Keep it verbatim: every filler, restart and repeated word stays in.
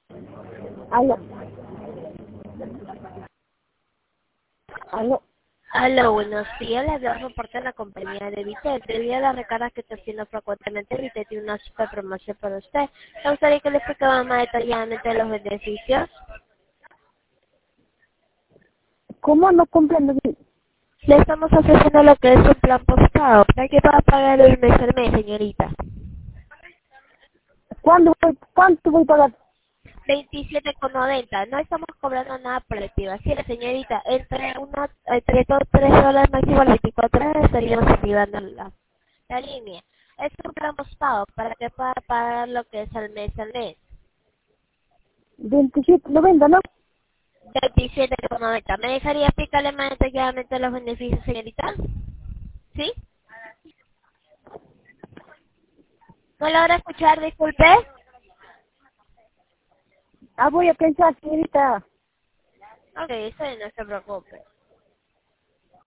Aló. Aló. Aló, buenos días. Le hablamos por parte de la compañía de Vitet. Debido a las recargas que está haciendo frecuentemente, Vitet tiene una super promoción para usted. ¿Le gustaría que le explicara más detalladamente los beneficios? ¿Cómo no comprendo bien? Le estamos ofreciendo lo que es un plan postpago. ¿Para que va a pagar el mes al mes, señorita? ¿Cuándo voy, ¿Cuánto voy a pagar? veintisiete con noventa. No estamos cobrando nada por la activación, señorita. Entre una, entre dos, tres horas máximo a las veinticuatro horas estaríamos activando la, la línea. Es un plan postpago para que pueda pagar lo que es al mes al mes. veintisiete noventa, ¿no? veintisiete con noventa. ¿Me dejaría explicarle más detalladamente los beneficios, señorita? ¿Sí? ¿No logra escuchar, disculpe? Ah, voy a pensar, señorita. Ok, eso no se preocupe.